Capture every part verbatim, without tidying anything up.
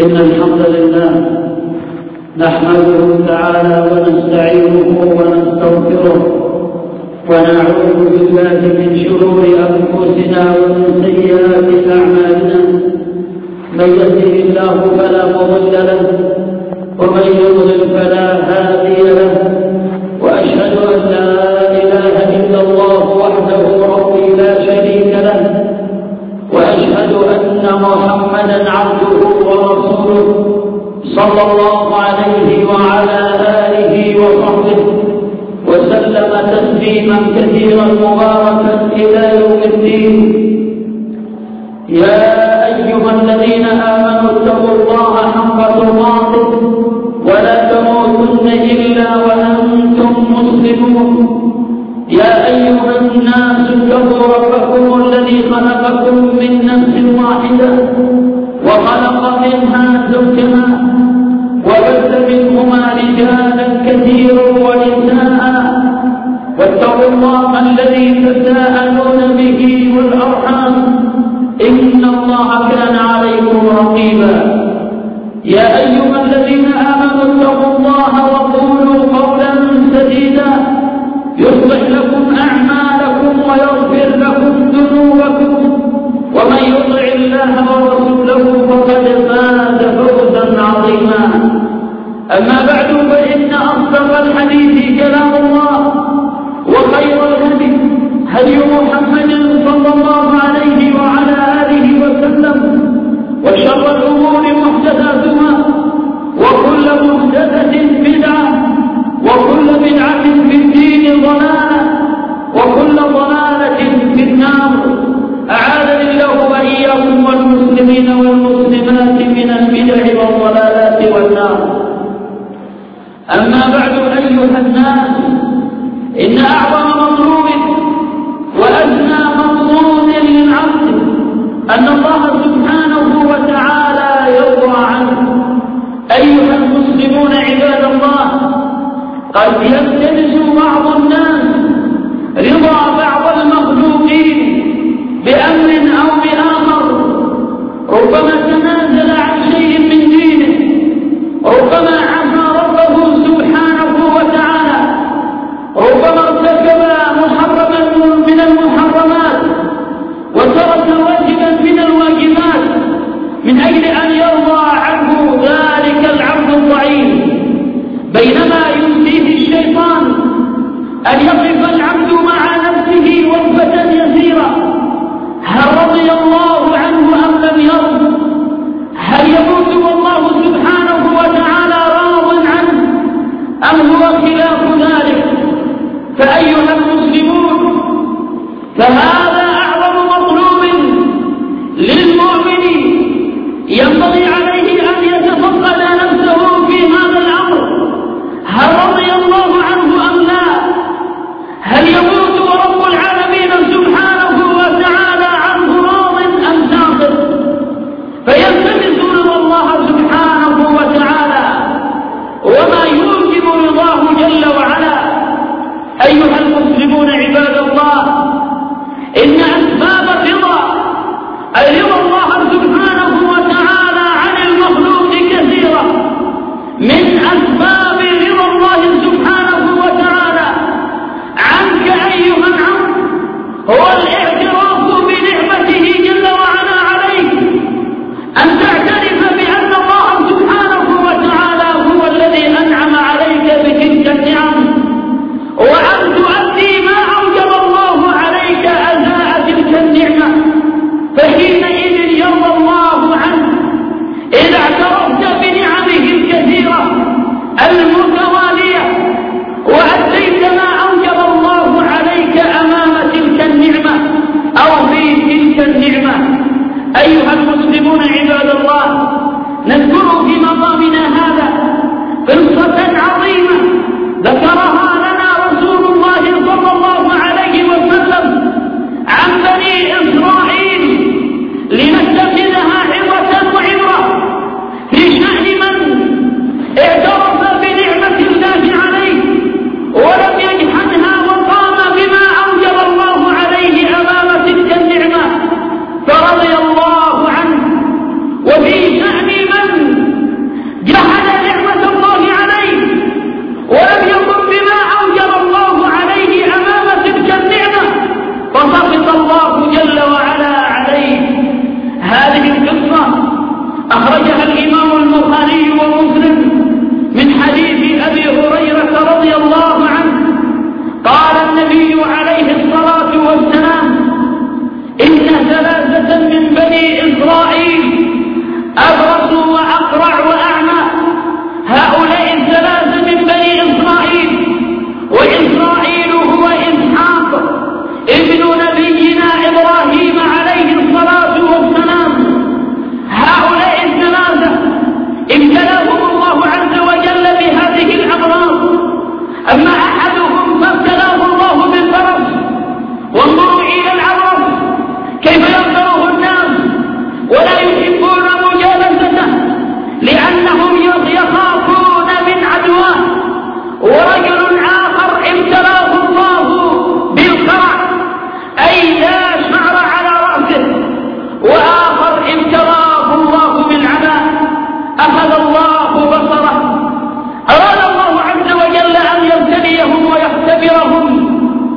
إن الحمد لله نحمده تعالى ونستعينه ونستغفره ونعوذ بالله من شرور أنفسنا ومن سيئات أعمالنا. من يهده الله فلا مضل له ومن يضلل فلا هادي له، وأشهد أن لا إله إلا الله وحده ربي لا شريك له، وأشهد أن محمدا عبده ورسوله صلى الله عليه وعلى آله وصحبه وسلم تسليما كثيرا مباركا إلى يوم الدين. يا أيها الذين آمنوا اتقوا الله حق تقاته ولا تموتن إلا وأنتم مسلمون. يا أيها الناس اتقوا ربكم الذي خلقكم من نفس واحدة وخلق منها زوجها وبث منهما رجالا كثيرا ونساء، واتقوا الله الذي تساءلون به والأرحام إن الله كان عليكم رقيبا. يا أيها الذين آمنوا اتقوا الله وقولوا قولا سديدا يصلح لكم أعمالكم ويغفر لكم ذنوبكم، ومن يطع الله ورسوله فقد فاز فوزا عظيما. أما بعد، فإن أصدق الحديث كلام الله، وخير الهدي هدي محمد صلى الله عليه وعلى آله وسلم، وشر الأمور محدثاتها، وكل محدثة بدعة، وكل بدعة في الدين ضلالة، وكل ضلالة في النار. أعاذني الله وإياكم والمسلمين والمسلمات من البدع والضلالات والنار. أما بعد أيها الناس، إن أعظم مطلوب وأدنى مقصود للعبد أن الله سبحانه وتعالى يرضى عنه. أيها المسلمون عباد الله، قد يلتمس بعض الناس رضا بعض المخلوقين بأمر أو بآخر، ربما تنازل عن شيء من دينه، ربما عصى ربه سبحانه وتعالى، ربما ارتكب محرما من المحرمات وترك واجبا من الواجبات من أجل أن يرضى عنه ذلك العبد الضعيف، بينما يمسيه الشيطان أن يقف العبد مع نفسه وقفة يسيرة: هل رضي الله عنه أم لم يرض؟ هل يموت والله سبحانه وتعالى راض عنه أم هو خلاف ذلك؟ فأيها المسلمون، فهذا أعظم مطلوب للمؤمن، ينبغي عليه أن يتفقد نفسه في هذا الأمر: هل رضي الله عنه أم لا؟ هل يموت ورب العالمين سبحانه وتعالى عنه راض أم ساخط؟ فيلتمس رضا الله سبحانه وتعالى وما يوجب رضاه جل وعلا. أيها المسلمون عباد الله، وأقرع وأعمى. هؤلاء الثلاثة من بني إسرائيل، وإسرائيل هو إسحاق ابن نبينا إبراهيم عليه الصلاة والسلام. هؤلاء الثلاثة ابتلاهم الله عز وجل بهذه الأمراض. أما أحدهم فابتلاه الله بالبرص، وانظروا إلى العرب كيف ينظره الناس ولا يحبون مجالسته لأنهم يخافون من عدواه. ورجل آخر ابتلاه الله بالقرع أي لا شعر على رأسه، وآخر ابتلاه الله بالعمى أخذ الله بصره. أراد الله عز وجل أن يبتليهم ويختبرهم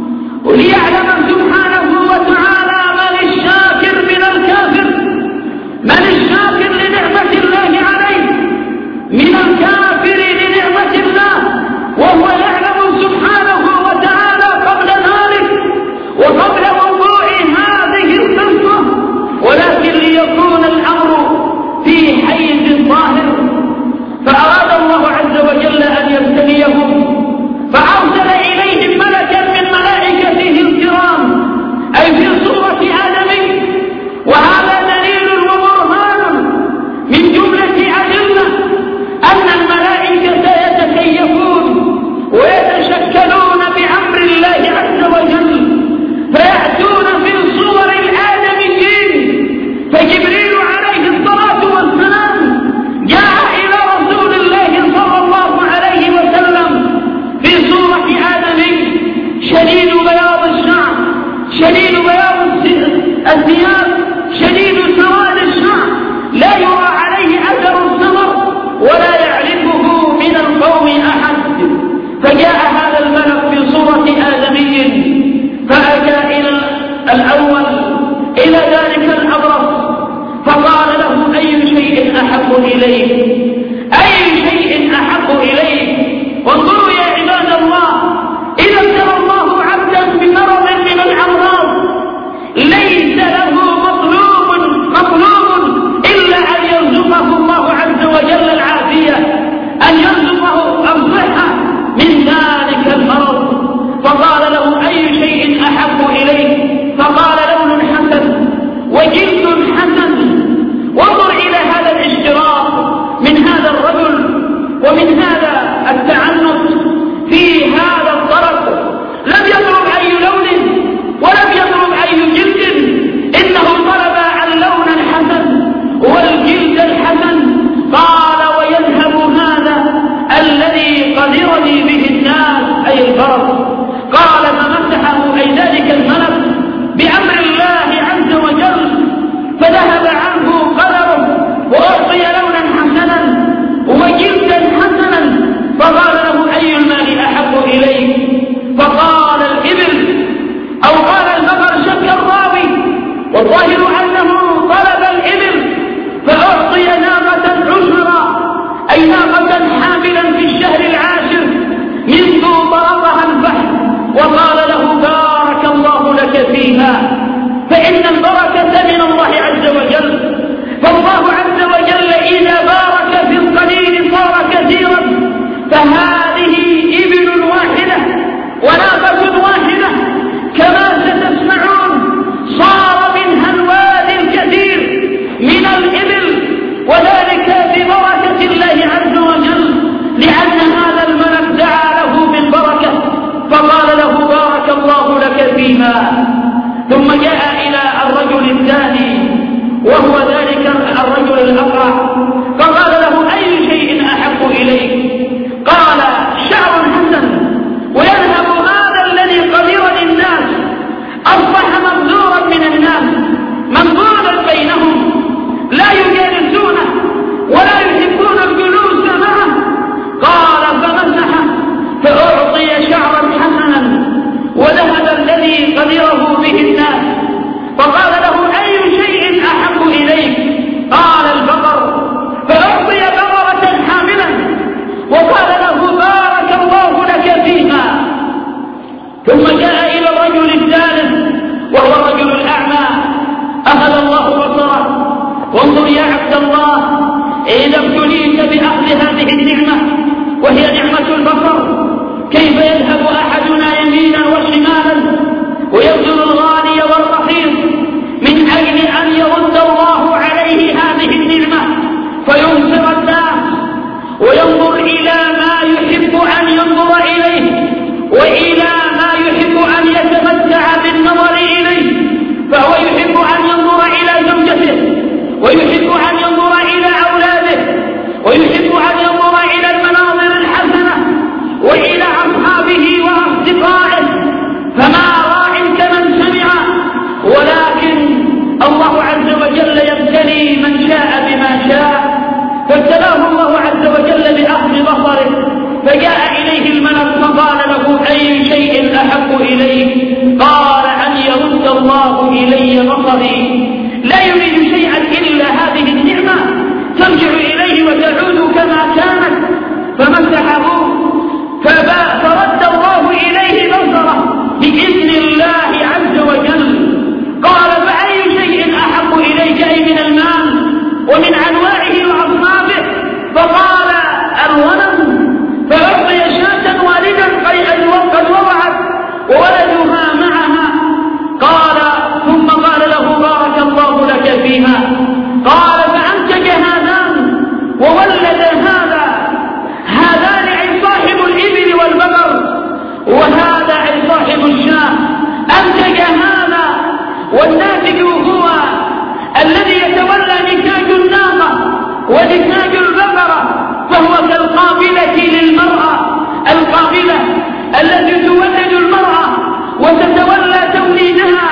وليعلم سبحانه وتعالى من الشاكر من الكافر، من الشاكر لنعمة الله عليه من الكافر لنعمة الله، وهو يعلم سبحانه وتعالى قبل ذلك وقبل وقوع هذه القصة، ولكن ليكون الأمر في حيز ظاهر. فأراد الله عز وجل أن يبتليهم فأرسل إليهم ملكا من ملائكته الكرام أي في صورة آدمي. وهذا دليل وبرهان من جملة أدلة أن الملائكة يتكيفون ويتشكلون بأمر الله عز وجل، فيأتون في صور الآدميين. فجبريل عليه الصلاة والسلام جاء إلى رسول الله صلى الله عليه وسلم في صورة آدمي شديد بياض الشعر، شديد بياض الثياب، شديد سواد الشعر، لا يرى عليه أثر السمر ولا يعرفه من القوم أحد. فجاء هذا الملك في صورة آدمي فأتى إلى الأول إلى ذلك الأبرص فقال له أي شيء أحب إليك، أي شيء أحب إليك. وانظروا يا عباد الله، إذا ابتلى الله عبدا بمرض من الأمراض ليس له مطلوب مطلوب إلا أن يرزقه الله عز وجل العافية، أن يرزقه الصحة من ذلك المرض. فقال له أي شيء أحب إليك؟ فقال لون حسن وجلد حسن. وانظر إلى هذا الاشتراك من هذا الرجل ومن هذا التعنت في هذا الطرف. لم يضرب أي لون ولم يضرب أي جلد، إنه طلب اللون الحسن والجلد الحسن. قال ويذهب هذا الذي قدرني به الناس أي البرص. قال فمسحه أي ذلك الملك بأمر الله عز وجل فذهب عنه قدره وأعطي لونا حسنا وجلدا حسنا. فقال له أي المال أحب إليك؟ فقال الإبل أو قال البقر، شك الراوي والظاهر أنه طلب الإبل. فأعطي ناقة عشرة أي ناقة حاملا في الشهر العاشر منذ طرقها البحر. وقال له بارك الله لك فيها، فإن البركة من الله عز وجل. فالله عز وجل إذا بارك في القليل صار كثيرا. فهذه إبل واحدة وناقة واحدة كما ستسمعون صار منها الوادي الكثير من الإبل، وذلك ببركة الله عز وجل، لأن هذا الملك دعا له بالبركة فقال له بارك الله لك فيها. ثم جاء إلى الرجل الثاني وهو ذلك الرجل الأقرع فقال له أي شيء أحب إليك؟ قال شعر حسن ويذهب هذا الذي قدر للناس، أصبح مبذورا من الناس منقولا بينهم لا يجالسونه ولا يحبون الجلوس معه. قال فمسحه فأعطي شعرا حسنا وذهب الذي قدره به الناس. فقال له أي شيء أحب إليك؟ قال البقر. فأعطي بقرة حاملا وقال له بارك الله لك فيها. ثم جاء إلى الرجل الثالث وهو الرجل الأعمى أخذ الله بصره. وانظر يا عبد الله، إذا ابتلي وهي نعمة البصر. كيف يذهب أحدنا يمينا وشمالا ويبذل الغالي والرخيص من أجل أن يرد الله عليه هذه النعمة فينصر الناس وينظر إلى ما يحب أن ينظر إليه وإلى ما يحب أن يتمتع بالنظر إليه. فهو يحب أن ينظر إلى زوجته ويحب أن ينظر إلى أولاده ويحب أن ينظر إلى المناظر الحسنة وإلى أصحابه وأصدقائه. فما راع كمن سمع، ولكن الله عز وجل يبتلي من شاء بما شاء. فابتلاه الله عز وجل بأخذ بصره، فجاء إليه الملك فقال له: أي شيء أحب إليك؟ قال: أن يرد الله إلي بصري. لا يريد شيئا إلا هذه النعمة ترجع إليه وتعود كما كانت. فمسحه فرد الله إليه بصره بإذن الله عز وجل. قال: فأي شيء أحب إليك؟ أي من المال ومن أنواعه وأصنافه؟ فقال: الغنم. فأعطي شاة والدا قد وضعت وولدها معها. قال ثم قال له: بارك الله لك فيها. قال: فأنتج هذان وولد هذا. هذان أي صاحب الإبل والبقر، وهذا أي صاحب الشاة. أنتج هذا، والناتج هو الذي يتولى نتاج الناقة ونتاج البقرة، فهو كالقابلة للمرأة، القابلة التي تولد المرأة وتتولى توليدها.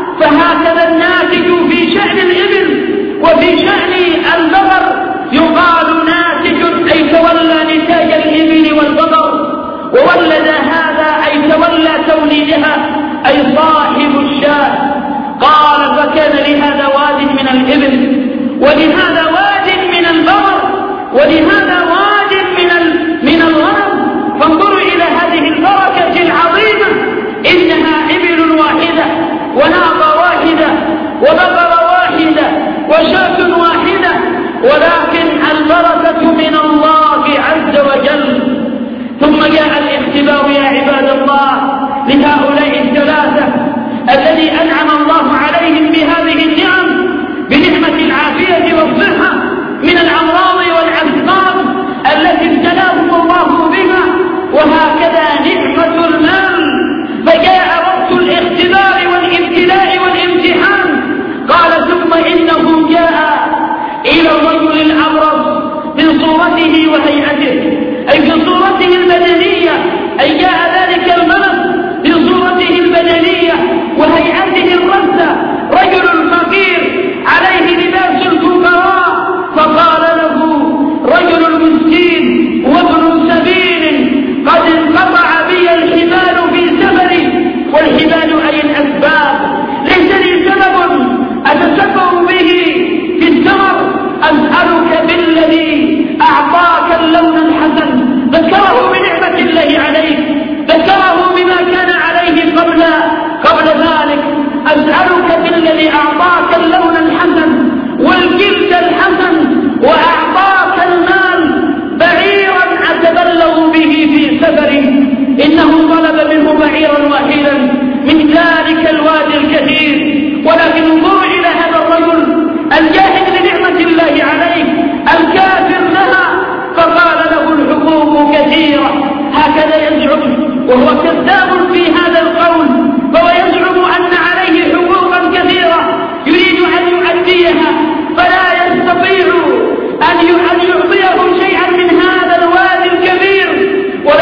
فهكذا الناتج في شأن الإبل وفي شأن البقر يقال ناتج أي تولى نتاج الإبل والبقر، وولد هذا أي تولى توليدها أي صاحب الشاة. قال: فكان لهذا واد من الإبل ولهذا واد من البقر ولهذا واد من من الغنم. فانظروا إلى هذه البركة العظيمة، إنها إبل واحدة وناقة واحدة وبقرة واحدة وشاة واحدة، ولكن البركة من الله عز وجل. ثم جاء الاختبار يا عباد الله لهؤلاء الثلاثة الذي أنعم الله عليهم بهذه النعم، بنعمة العافية والصحة من الأمراض والأسقام التي ابتلاهم الله بها، وهكذا نعمة المال. فجاء وقت الاختبار والابتلاء والامتحان. قال: ثم إنه جاء إلى الرجل الأبرص من صورته وهيئته، أي في صورته البدنية، أي جاء ذلك الملك في صورته البدنية وهيئته الرثة، رجل فقير عليه لباس الفقراء. فقال له رجل مسكين وابن سبيل: قد انقطع بي الحبال في سفري. والحبال أي الأسباب، ليس لي سبب أتسبب به في السفر. أسألك بالذي أعطاك اللون الحسن. ذكره بنعمة الله عليه، ذكره بما كان عليه قبل قبل ذلك. أسألك بالذي أعطاك اللون الحسن والجلد الحسن وأعطاك المال بعيرا أتبلغ به في سفري. إنه طلب منه بعيرا واحدا من ذلك الوادي الكثير. ولكن انظروا إلى هذا الرجل الجاهد لنعمة الله عليه الكافر لها، فقال له: الحقوق كثيرة. هكذا يزعم، وهو كذاب في هذا القول، فهو يزعم أن عليه حقوقا كثيرة يريد أن يؤديها، فلا يستطيع أن يعطيه شيئا من هذا الوادي الكبير،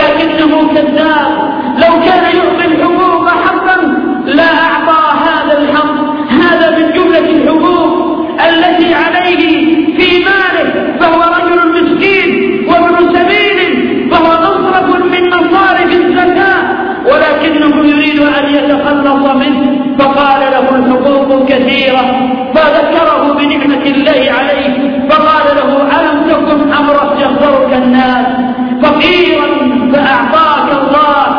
ولكنه كذاب. لو كان يعطي الحقوق حقا لا أعطى هذا الحق. هذا من جملة الحقوق التي عليه في ماله، فهو رجل مسكين وابن سبيل، فهو مصرف من مصارف الزكاة، ولكنه يريد أن يتخلص منه. فقال له: الحقوق كثيرة. فذكره بنعمة الله عليه، فقال له: ألم تكن أمرك يخبرك الناس فقيرا فأعطاك الله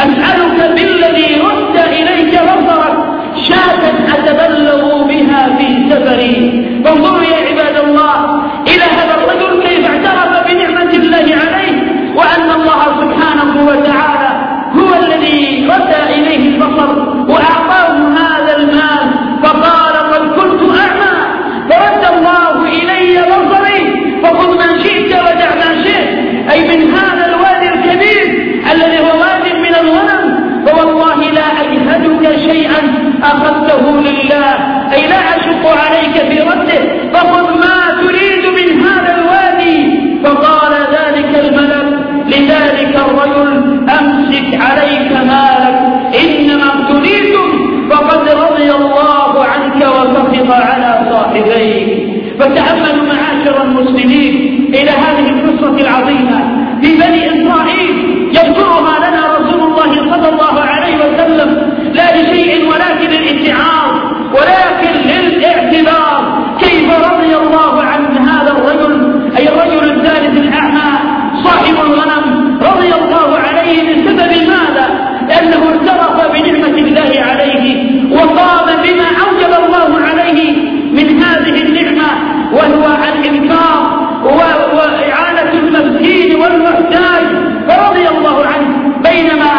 أسألك بالذي رد إليك بصرك شاة أتبلغ بها في سفري. فانظروا يا عباد الله إلى هذا الرجل كيف اعترف بنعمة الله عليه، وأن الله سبحانه وتعالى هو الذي رد إليه البصر وأعطاه هذا المال، فقال قد كنت أعمى فرد الله إلي بصري فخذ ما شئت ودع ما شئت، أي من هذا الوادي الكبير الذي هو واد من الغنم، فوالله لا أجهدك شيئا أخذته لله، أي لا أشق عليك في رده، فخذ ما تريد من هذا الوادي. فقال ذلك الملك لذلك الرجل أمسك عليك مالك إنما ابتليتم فقد رضي الله عنك وسخط على صاحبيك. فتأملوا معاشر المسلمين إلى هذه القصة العظيمة في بني إسرائيل يذكرها لنا رسول الله صلى الله عليه وسلم لا لشيء ولكن للاتعاظ ولكن للاعتبار، كيف رضي الله عن هذا الرجل، أي الرجل الثالث الأعمى صاحب الغنم، رضي الله عليه بسبب ماذا؟ لأنه اعترف بنعمة الله عليه وقام بما أوجب الله عليه من هذه النعمة، وهو الإنفاق وإعانة المسكين والمحتاج، فرضي الله عنه. بينما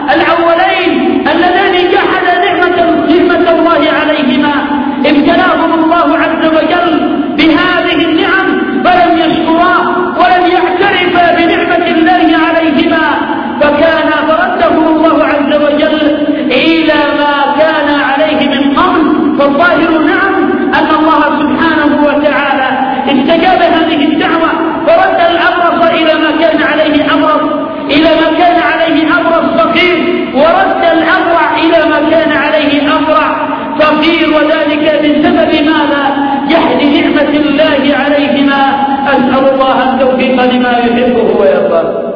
الأولين اللذان جحدا نعمة, نعمة الله عليهما ابتلاهم الله عز وجل بهذه النعم فلم يشكرا ولم يعترفا بنعمة الله عليهما، فكان فردهم الله عز وجل إلى ما كان عليه من قبل. فالظاهر نعم أن الله سبحانه وتعالى استجاب هذه الدعوة فرد الأبرص إلى ما كان عليه أبرص إلى ما كان عليه أبرص فقير، ورد الأبرع إلى ما كان عليه أبرع فقير، وذلك بسبب ماذا؟ جحد نعمة الله عليهما. أسأل الله التوفيق لما يحبه ويرضاه.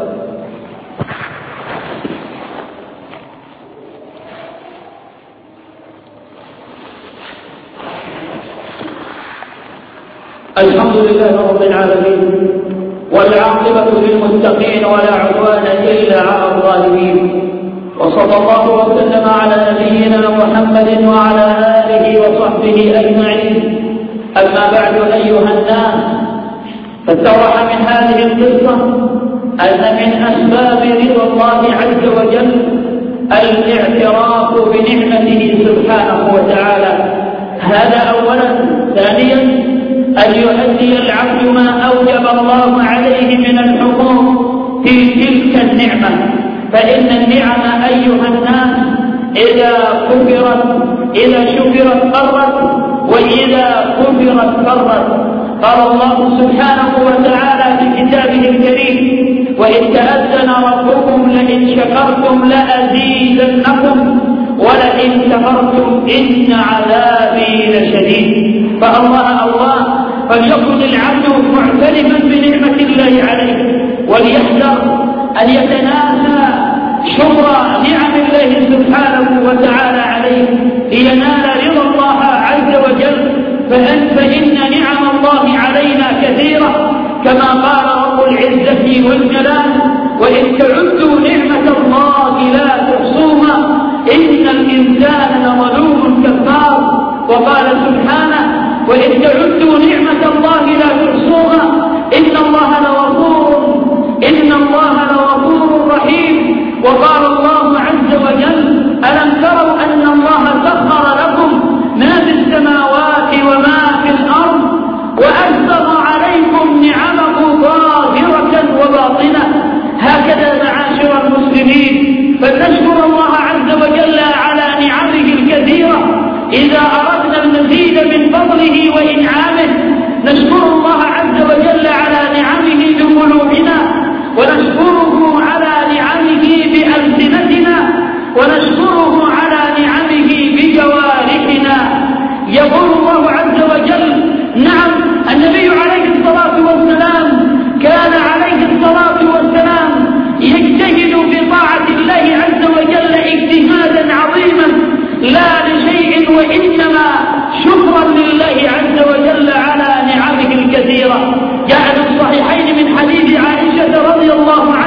الحمد لله رب العالمين، والعاقبة للمتقين ولا عدوان إلا على الظالمين، وصلى الله وسلم على نبينا محمد وعلى آله وصحبه أجمعين. أما بعد أيها الناس، فاتضح من هذه القصة أن من أسباب رضا الله عز وجل الاعتراف بنعمته سبحانه وتعالى، هذا أولا. ثانيا أن يؤدي العبد ما أوجب الله عليه من الحقوق في تلك النعمة، فإن النعم أيها الناس إذا كفرت إذا شكرت قرت وإذا كفرت فرت. قال الله سبحانه وتعالى في كتابه الكريم: وإذ تأذن ربكم لئن شكرتم لأزيدنكم ولئن كفرتم إن عذابي لشديد. فالله الله فليكن العبد معترفا بنعمة الله عليه، وليحذر أن يتناسى شكر نعم الله سبحانه وتعالى عليه لينال رضا الله عز وجل. فإن نعم الله علينا كثيرة كما قال رب العزة والجلال: وإن تعدوا نعمة الله لا تحصوها إن الإنسان لظلوم كفار. وقال سبحانه: وإن تعدوا نعمة الله لا تحصوها إن الله لغفور إن الله لغفور رحيم. وقال الله عز وجل: ألم تروا أن الله سخر لكم ما في السماوات وما في الأرض وأسبغ عليكم نعمه ظاهرة وباطنة. هكذا معاشر المسلمين فلنشكر الله عز وجل على نعمه الكثيرة. إذا أردنا المزيد من فضله وإنعامه نشكر الله عز وجل على نعمه بقلوبنا، ونشكره على نعمه بألسنتنا، ونشكره على نعمه بجوارحنا. يقول الله عز وجل: نعم، النبي عليه الصلاة والسلام كان عليه الصلاة والسلام يجتهد بطاعة الله عز وجل اجتهادا عظيما لا لشيء وإنما شكرا لله عز وجل على نعمه الكثيرة. جاء في الصحيحين من حديث عائشة رضي الله عنها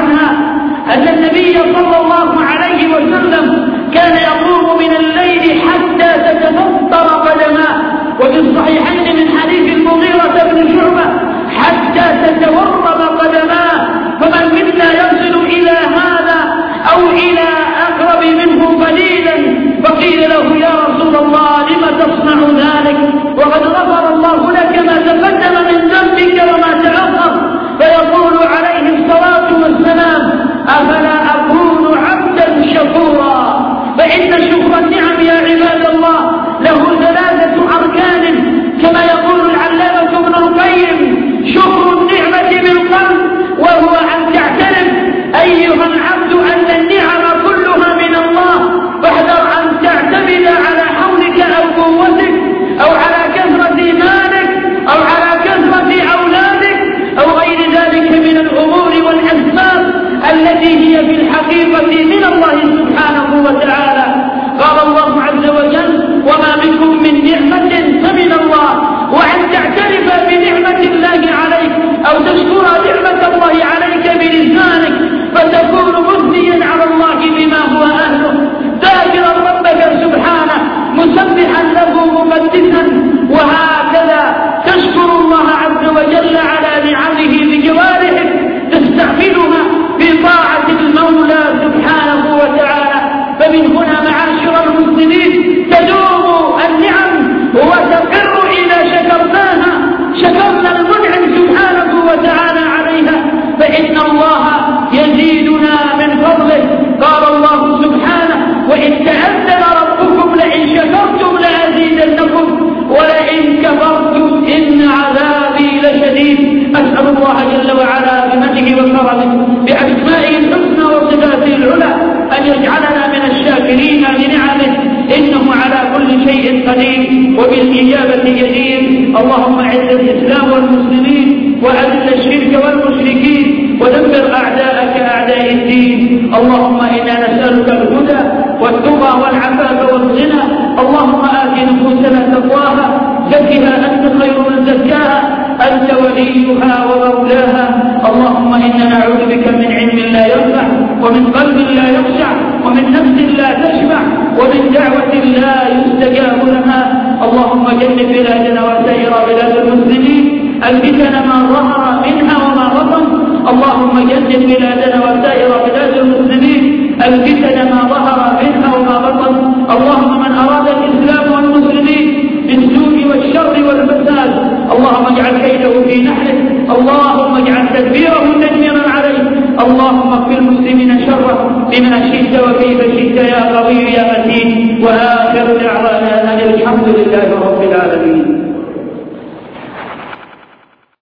تقدم من ذنبك وما تأخر، فيقول عليه الصلاة والسلام: أفلا أكون عبدا شكورا؟ فإن شكر النعم يا عباد الله له ثلاثة أركان، كما يقول العلامة ابن القيم: شكر النعمة بالقلب، وهو أن تعترف أيها العبد أن النعم كلها من الله، فاحذر أن تعتمد على حولك أو قوتك أو على كثرة مالك أو على كثرة أولادك أو غير ذلك من الأمور والأسباب التي هي في الحقيقة من الله سبحانه وتعالى. قال الله عز وجل: وما بكم من نعمة فمن الله. وأن تعترف بنعمة الله عليك أو تشكر نعمة الله عليك بلسانك، فتكون مثنيا على الله بما هو أهله، ذاكرا ربك سبحانه، مسبحا له مقدسا، وهكذا تشكر الله عز وجل على نعمه بجوارحك، تستعملها في طاعة المولى سبحانه وتعالى. فمن هنا معاشر المسلمين تدوم النعم وتقر إذا شكرناها، شكرنا المنعم سبحانه وتعالى عليها، فإن الله يزيدنا من فضله. قال الله سبحانه: وإن تأذن ربكم لئن شكرتم لأزيدنكم ولئن كفرتم إن عذابي لشديد. أسأل الله جل وعلا بمنه وكرمه بأسمائه الحسنى وصفاته العلى أن يجعلنا من الشاكرين لنعمه، إنه على كل شيء قدير وبالإجابة جدير. اللهم أعز الإسلام والمسلمين وأذل الشرك والمشركين ودمر أعداءك أعداء الدين. اللهم إنا نسألك الهدى والتقى والعفاف والغنى. اللهم آت نفوسنا تقواها، زكها أنت خير من زكاها، أنت وليها ومولاها. اللهم إنا نعوذ بك من علم لا ينفع، ومن قلب لا يخشع، ومن نفس لا تشبع، ومن دعوة لا يستجاب لها. اللهم جنب بلادنا وسائر بلاد المسلمين الفتن ما ظهر منها وما بطن. اللهم جنب بلادنا وسائر بلاد المسلمين الفتن ما ظهر منها وما بطن. اللهم من أراد الإسلام والمسلمين بالسوء والشر والفساد اللهم اجعل كيده في نحره، اللهم اجعل تدبيره تدميرا عليه. اللهم اغفر المسلمين شره بما شئت وكيف شئت يا قوي يا متين. وآخر دعوانا أن الحمد لله رب العالمين.